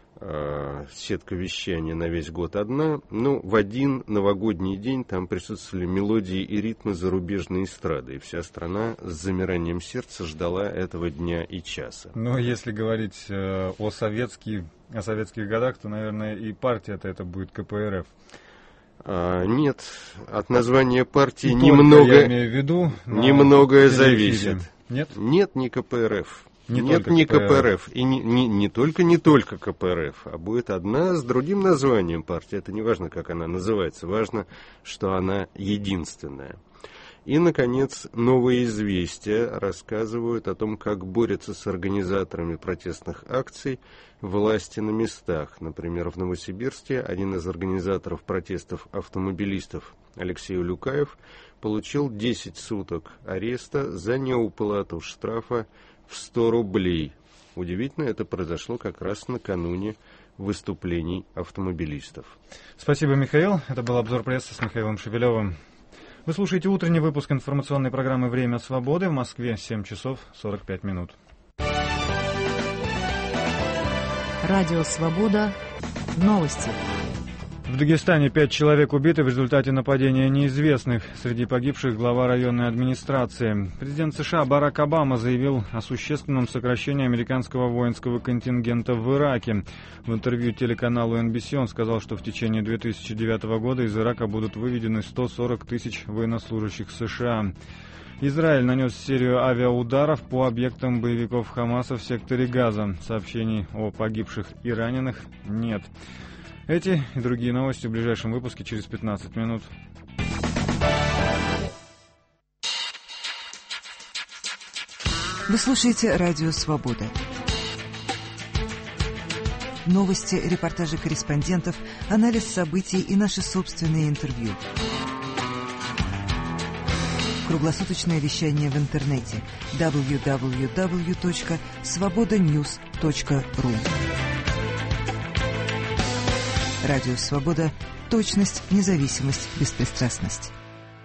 сетка вещания на весь год одна, но в один новогодний день там присутствовали мелодии и ритмы зарубежной эстрады, и вся страна с замиранием сердца ждала этого дня и часа. Но если говорить э, о, советских, о советских годах, то, наверное, и партия-то это будет ка пэ эр эф. А, нет, от названия партии и немного, я имею в виду, немногое зависит. Нет? Нет, не ка пэ эр эф. Не Нет, не ка пэ эр эф. И не, не, не только не только ка пэ эр эф, а будет одна с другим названием партии. Это не важно, как она называется, важно, что она единственная. И, наконец, новые известия рассказывают о том, как борются с организаторами протестных акций власти на местах. Например, в Новосибирске один из организаторов протестов автомобилистов, Алексей Улюкаев, получил десять суток ареста за неуплату штрафа в сто рублей. Удивительно, это произошло как раз накануне выступлений автомобилистов. Спасибо, Михаил. Это был обзор прессы с Михаилом Шевелевым. Вы слушаете утренний выпуск информационной программы «Время свободы». В Москве семь часов сорок пять минут. Радио «Свобода». Новости. В Дагестане пять человек убиты в результате нападения неизвестных. Среди погибших глава районной администрации. Президент США Барак Обама заявил о существенном сокращении американского воинского контингента в Ираке. В интервью телеканалу эн би си он сказал, что в течение две тысячи девятого года из Ирака будут выведены сто сорок тысяч военнослужащих США. Израиль нанес серию авиаударов по объектам боевиков Хамаса в секторе Газа. Сообщений о погибших и раненых нет. Эти и другие новости в ближайшем выпуске через пятнадцать минут. Вы слушаете «Радио Свобода». Новости, репортажи корреспондентов, анализ событий и наши собственные интервью. Круглосуточное вещание в интернете дабл ю дабл ю дабл ю точка свобода ньюс точка ру. Радио «Свобода». Точность, независимость, беспристрастность.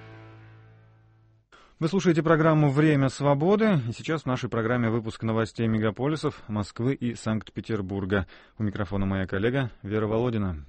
Вы слушаете программу «Время свободы», и сейчас в нашей программе выпуск новостей мегаполисов Москвы и Санкт-Петербурга. У микрофона моя коллега Вера Володина.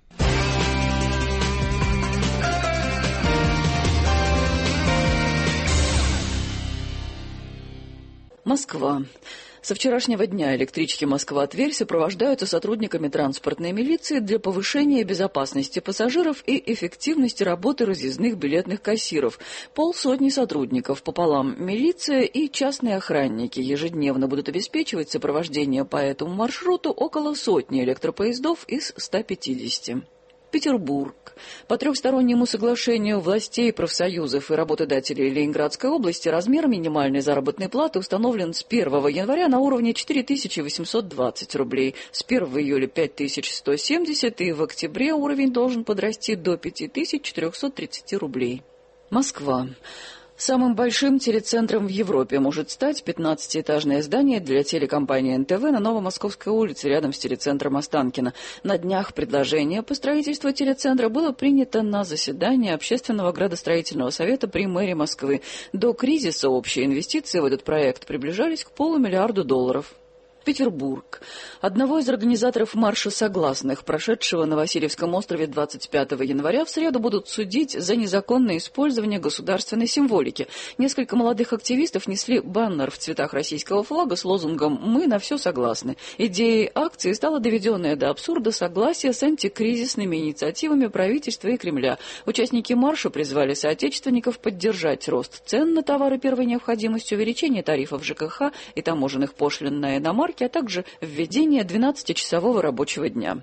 Москва. Со вчерашнего дня электрички Москва-Тверь сопровождаются сотрудниками транспортной милиции для повышения безопасности пассажиров и эффективности работы разъездных билетных кассиров. Полсотни сотрудников пополам милиция и частные охранники ежедневно будут обеспечивать сопровождение по этому маршруту около сотни электропоездов из ста пятидесяти. Петербург. По трехстороннему соглашению властей, профсоюзов и работодателей Ленинградской области размер минимальной заработной платы установлен с первого января на уровне четыре тысячи восемьсот двадцать рублей, с первого июля пять тысяч сто семьдесят и в октябре уровень должен подрасти до пять тысяч четыреста тридцать рублей. Москва. Самым большим телецентром в Европе может стать пятнадцатиэтажное здание для телекомпании эн тэ вэ на Новомосковской улице, рядом с телецентром Останкино. На днях предложение по строительству телецентра было принято на заседании Общественного градостроительного совета при мэрии Москвы. До кризиса общие инвестиции в этот проект приближались к полумиллиарду долларов. Петербург. Одного из организаторов марша согласных, прошедшего на Васильевском острове двадцать пятого января, в среду будут судить за незаконное использование государственной символики. Несколько молодых активистов несли баннер в цветах российского флага с лозунгом «Мы на все согласны». Идеей акции стало доведенное до абсурда согласие с антикризисными инициативами правительства и Кремля. Участники марша призвали соотечественников поддержать рост цен на товары первой необходимости, увеличение тарифов жэ ка ха и таможенных пошлин на иномарки, а также введение двенадцатичасового рабочего дня.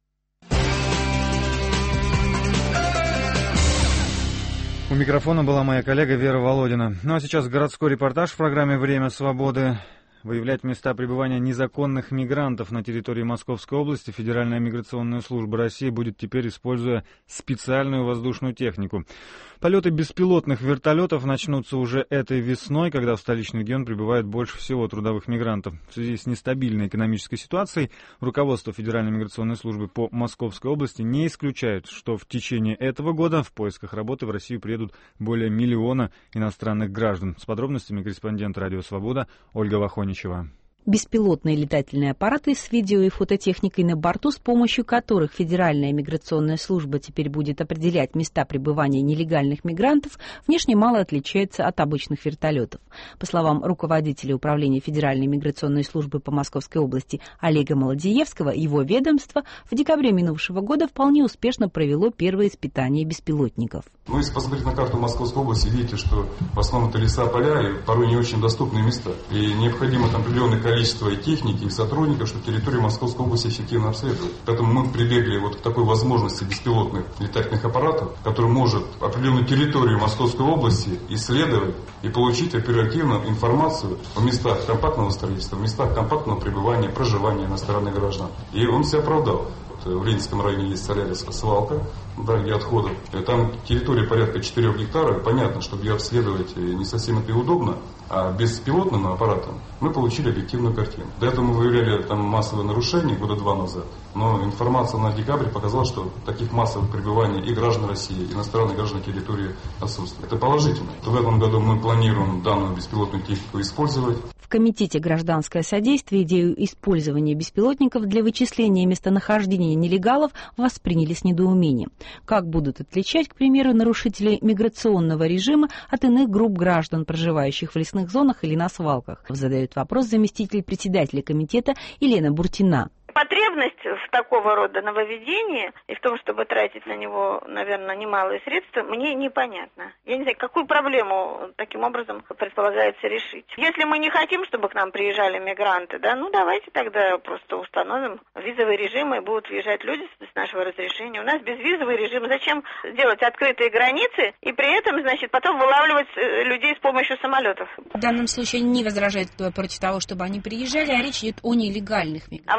У микрофона была моя коллега Вера Володина. Ну а сейчас городской репортаж в программе «Время свободы». Выявлять места пребывания незаконных мигрантов на территории Московской области Федеральная миграционная служба России будет теперь, используя специальную воздушную технику. Полеты беспилотных вертолетов начнутся уже этой весной, когда в столичный регион прибывает больше всего трудовых мигрантов. В связи с нестабильной экономической ситуацией руководство Федеральной миграционной службы по Московской области не исключает, что в течение этого года в поисках работы в Россию приедут более миллиона иностранных граждан. С подробностями корреспондент «Радио Свобода» Ольга Вахоничева. Беспилотные летательные аппараты с видео и фототехникой на борту, с помощью которых Федеральная миграционная служба теперь будет определять места пребывания нелегальных мигрантов, внешне мало отличается от обычных вертолетов. По словам руководителя управления Федеральной миграционной службы по Московской области Олега Молодиевского, его ведомство в декабре минувшего года вполне успешно провело первые испытания беспилотников. Ну, если посмотреть на карту Московской области, видите, что в основном это леса, поля и порой не очень доступные места. И необходимо там определенное количество и техники, и сотрудников, чтобы территорию Московской области эффективно обследовать. Поэтому мы прибегли вот к такой возможности беспилотных летательных аппаратов, который может определенную территорию Московской области исследовать и получить оперативную информацию о местах компактного строительства, о местах компактного пребывания, проживания иностранных граждан. И он себя оправдал. В Ленинском районе есть Солярисская свалка, да, где отходов. Там территория порядка четырех гектаров. Понятно, чтобы ее обследовать не совсем это и удобно, а беспилотным аппаратом мы получили объективную картину. До этого мы выявляли там массовые нарушения года два назад, но информация на декабре показала, что таких массовых пребываний и граждан России, и иностранных граждан территории отсутствует. Это положительно. В этом году мы планируем данную беспилотную технику использовать. В Комитете «Гражданское содействие» идею использования беспилотников для вычисления местонахождения нелегалов восприняли с недоумением. Как будут отличать, к примеру, нарушителей миграционного режима от иных групп граждан, проживающих в лесных зонах или на свалках? Задает вопрос заместитель председателя комитета Елена Буртина. Потребность в такого рода нововведении и в том, чтобы тратить на него, наверное, немалые средства, мне непонятно. Я не знаю, какую проблему таким образом предполагается решить. Если мы не хотим, чтобы к нам приезжали мигранты, да, ну давайте тогда просто установим визовый режим, и будут въезжать люди с нашего разрешения. У нас безвизовый режим. Зачем делать открытые границы и при этом, значит, потом вылавливать людей с помощью самолетов? В данном случае не возражает против того, чтобы они приезжали, а речь идет о нелегальных мигрантах. А вы знаете,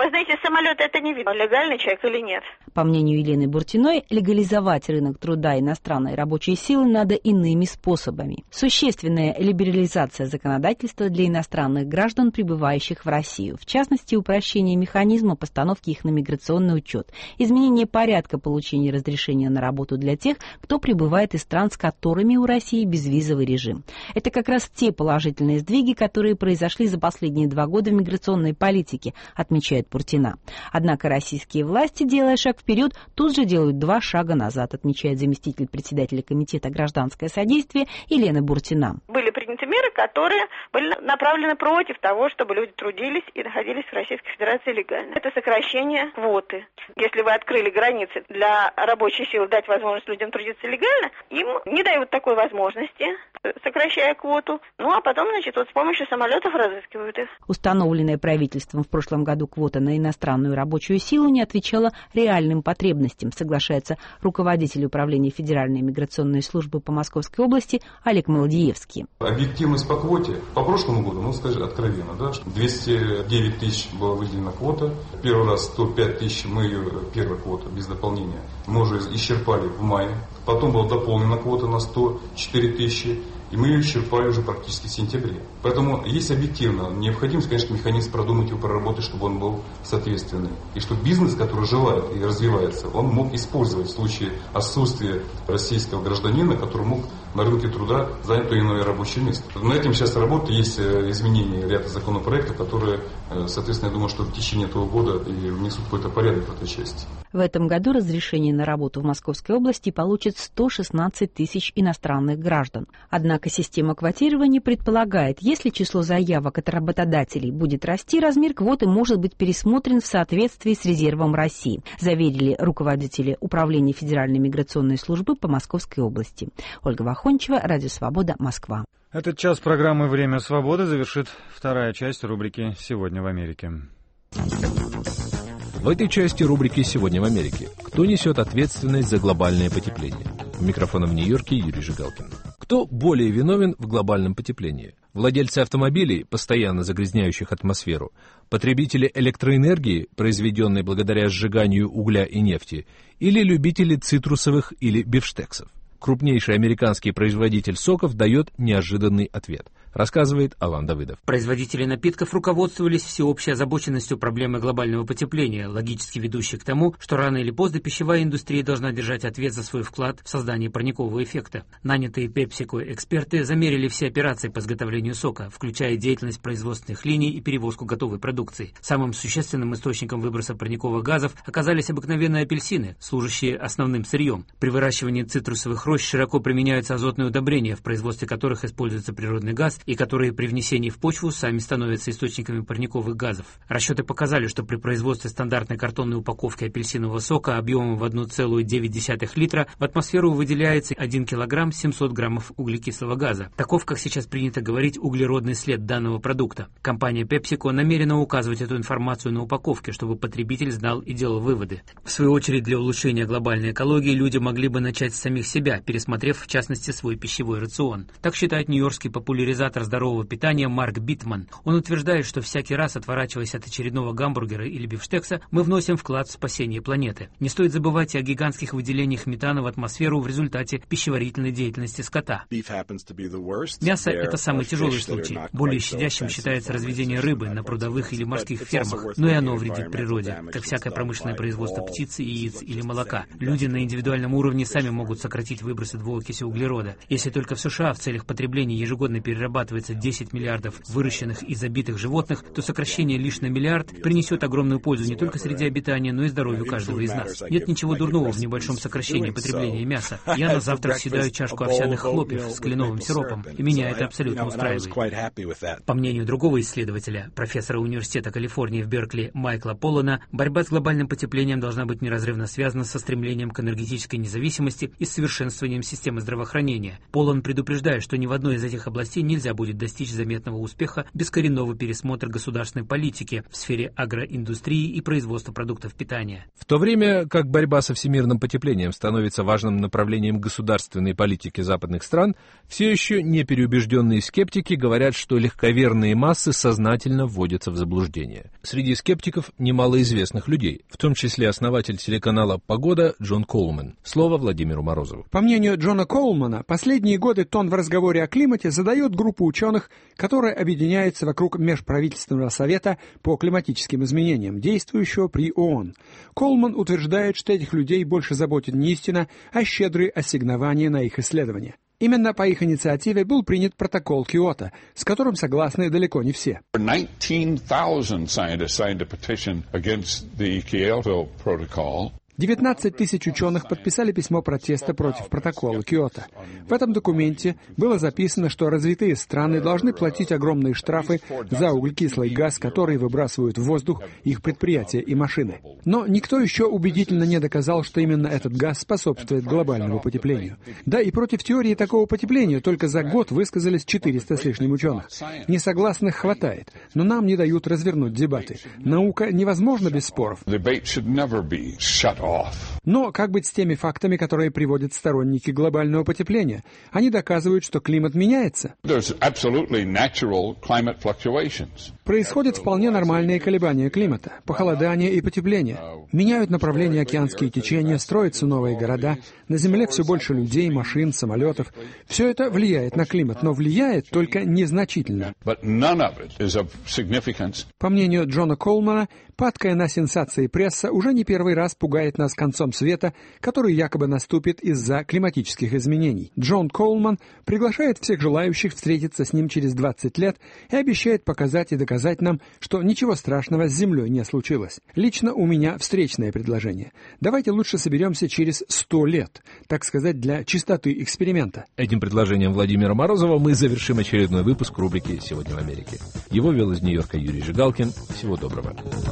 самолета это не видно, легальный человек или нет. По мнению Елены Буртиной, легализовать рынок труда иностранной рабочей силы надо иными способами. Существенная либерализация законодательства для иностранных граждан, прибывающих в Россию. В частности, упрощение механизма постановки их на миграционный учет, изменение порядка получения разрешения на работу для тех, кто прибывает из стран, с которыми у России безвизовый режим. Это как раз те положительные сдвиги, которые произошли за последние два года в миграционной политике, отмечает Буртина. Однако российские власти, делая шаг вперед, тут же делают два шага назад, отмечает заместитель председателя комитета «Гражданское содействие» Елена Буртина. Были приняты меры, которые были направлены против того, чтобы люди трудились и находились в Российской Федерации легально. Это сокращение квоты. Если вы открыли границы для рабочей силы, дать возможность людям трудиться легально, им не дают такой возможности, сокращая квоту. Ну а потом, значит, вот с помощью самолетов разыскивают их. Установленная правительством в прошлом году квота на иностранную рабочую силу не отвечала реальным потребностям, соглашается руководитель управления Федеральной миграционной службы по Московской области Олег Молодиевский. Объективность по квоте по прошлому году, ну скажем откровенно, да, двести девять тысяч была выделена квота. Первый раз сто пять тысяч, мы ее, первая квота без дополнения, мы уже исчерпали в мае. Потом была дополнена квота на сто четыре тысячи. И мы ее исчерпали уже практически в сентябре. Поэтому есть объективно необходимость, конечно, механизм продумать и проработать, чтобы он был соответственный. И чтобы бизнес, который желает и развивается, он мог использовать в случае отсутствия российского гражданина, который мог на рынке труда занять то или иное рабочее место. На этом сейчас работа, есть изменения ряда законопроектов, которые, соответственно, я думаю, что в течение этого года и внесут какой-то порядок в этой части. В этом году разрешение на работу в Московской области получит сто шестнадцать тысяч иностранных граждан. Однако система квотирования предполагает, если число заявок от работодателей будет расти, размер квоты может быть пересмотрен в соответствии с резервом России, заверили руководители Управления Федеральной миграционной службы по Московской области. Ольга Вахончева, Радио Свобода, Москва. Этот час программы «Время свободы» завершит вторая часть рубрики «Сегодня в Америке». В этой части рубрики «Сегодня в Америке». Кто несет ответственность за глобальное потепление? У микрофона в Нью-Йорке Юрий Жигалкин. Кто более виновен в глобальном потеплении? Владельцы автомобилей, постоянно загрязняющих атмосферу, потребители электроэнергии, произведенной благодаря сжиганию угля и нефти, или любители цитрусовых или бифштексов? Крупнейший американский производитель соков дает неожиданный ответ. Рассказывает Алан Давыдов. Производители напитков руководствовались всеобщей озабоченностью проблемы глобального потепления, логически ведущей к тому, что рано или поздно пищевая индустрия должна держать ответ за свой вклад в создание парникового эффекта. Нанятые PepsiCo эксперты замерили все операции по изготовлению сока, включая деятельность производственных линий и перевозку готовой продукции. Самым существенным источником выброса парниковых газов оказались обыкновенные апельсины, служащие основным сырьем. При выращивании цитрусовых рощ широко применяются азотные удобрения, в производстве которых используется природный газ, и которые при внесении в почву сами становятся источниками парниковых газов. Расчеты показали, что при производстве стандартной картонной упаковки апельсинового сока объемом в одна целая девять десятых литра в атмосферу выделяется один килограмм семьсот граммов углекислого газа. Таков, как сейчас принято говорить, углеродный след данного продукта. Компания PepsiCo намерена указывать эту информацию на упаковке, чтобы потребитель знал и делал выводы. В свою очередь, для улучшения глобальной экологии люди могли бы начать с самих себя, пересмотрев в частности свой пищевой рацион. Так считает нью-йоркский популяризатор здорового питания Марк Битман. Он утверждает, что всякий раз, отворачиваясь от очередного гамбургера или бифштекса, мы вносим вклад в спасение планеты. Не стоит забывать и о гигантских выделениях метана в атмосферу в результате пищеварительной деятельности скота. Мясо – это самый тяжелый случай. Более щадящим считается разведение рыбы на прудовых или морских фермах, но и оно вредит природе, как всякое промышленное производство птицы, яиц или молока. Люди на индивидуальном уровне сами могут сократить выбросы двуокиси углерода. Если только в США в целях потребления ежегодно перерабатывается десять миллиардов выращенных и забитых животных, то сокращение лишь на миллиард принесет огромную пользу не только среде обитания, но и здоровью каждого из нас. Нет ничего дурного в небольшом сокращении потребления мяса. Я на завтрак съедаю чашку овсяных хлопьев с кленовым сиропом, и меня это абсолютно устраивает. По мнению другого исследователя, профессора Университета Калифорнии в Беркли Майкла Поллана, борьба с глобальным потеплением должна быть неразрывно связана со стремлением к энергетической независимости и совершенствованием системы здравоохранения. Поллан предупреждает, что ни в одной из этих областей нельзя нельзя будет достичь заметного успеха без коренного пересмотра государственной политики в сфере агроиндустрии и производства продуктов питания. В то время как борьба со всемирным потеплением становится важным направлением государственной политики западных стран, все еще непереубежденные скептики говорят, что легковерные массы сознательно вводятся в заблуждение. Среди скептиков немало известных людей, в том числе основатель телеканала «Погода» Джон Коулман. Слово Владимиру Морозову. По мнению Джона Коулмана, последние годы тон в разговоре о климате задает группа ученых, которая объединяется вокруг Межправительственного совета по климатическим изменениям, действующего при ООН. Коулман утверждает, что этих людей больше заботит не истина, а щедрые ассигнования на их исследования. Именно по их инициативе был принят протокол Киото, с которым согласны далеко не все. девятнадцать тысяч ученых подписали письмо протеста против протокола Киото. В этом документе было записано, что развитые страны должны платить огромные штрафы за углекислый газ, который выбрасывают в воздух их предприятия и машины. Но никто еще убедительно не доказал, что именно этот газ способствует глобальному потеплению. Да и против теории такого потепления только за год высказались четыреста с лишним ученых. Несогласных хватает, но нам не дают развернуть дебаты. Наука невозможна без споров. Но как быть с теми фактами, которые приводят сторонники глобального потепления? Они доказывают, что климат меняется. Происходят вполне нормальные колебания климата, похолодание и потепление. Меняют направление океанские течения, строятся новые города, на Земле все больше людей, машин, самолетов. Все это влияет на климат, но влияет только незначительно. По мнению Джона Коулмана, падкая на сенсации пресса уже не первый раз пугает нас концом света, который якобы наступит из-за климатических изменений. Джон Коулман приглашает всех желающих встретиться с ним через двадцать лет и обещает показать и доказать нам, что ничего страшного с Землей не случилось. Лично у меня встречное предложение. Давайте лучше соберемся через сто лет, так сказать, для чистоты эксперимента. Этим предложением Владимира Морозова мы завершим очередной выпуск рубрики «Сегодня в Америке». Его вел из Нью-Йорка Юрий Жигалкин. Всего доброго.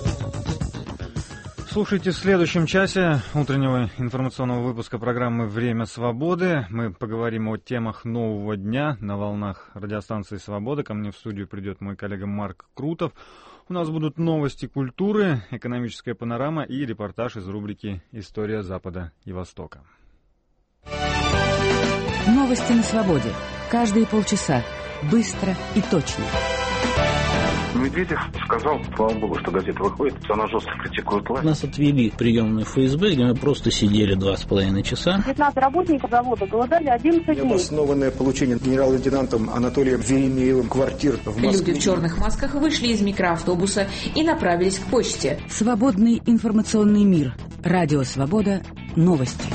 Слушайте в следующем часе утреннего информационного выпуска программы «Время свободы». Мы поговорим о темах нового дня на волнах радиостанции «Свобода». Ко мне в студию придет мой коллега Марк Крутов. У нас будут новости культуры, экономическая панорама и репортаж из рубрики «История Запада и Востока». Новости на свободе. Каждые полчаса. Быстро и точно. Медведев сказал, слава богу, что газета выходит, что она жестко критикует власть. Нас отвели в приемную эф эс бэ, где мы просто сидели два с половиной часа. пятнадцать работников завода голодали одиннадцать дней. Необоснованное получение генерал-лейтенантом Анатолием Веремеевым квартир в Москве. Люди в черных масках вышли из микроавтобуса и направились к почте. Свободный информационный мир. Радио «Свобода». Новости.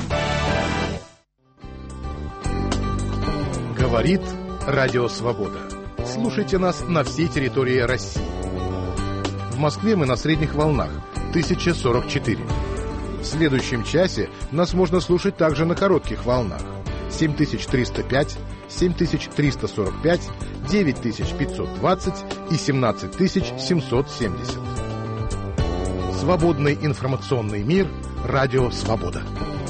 Говорит Радио «Свобода». Слушайте нас на всей территории России. В Москве мы на средних волнах тысяча сорок четыре. В следующем часе нас можно слушать также на коротких волнах семь тысяч триста пять, семь тысяч триста сорок пять, девять тысяч пятьсот двадцать и семнадцать тысяч семьсот семьдесят. Свободный информационный мир. Радио «Свобода».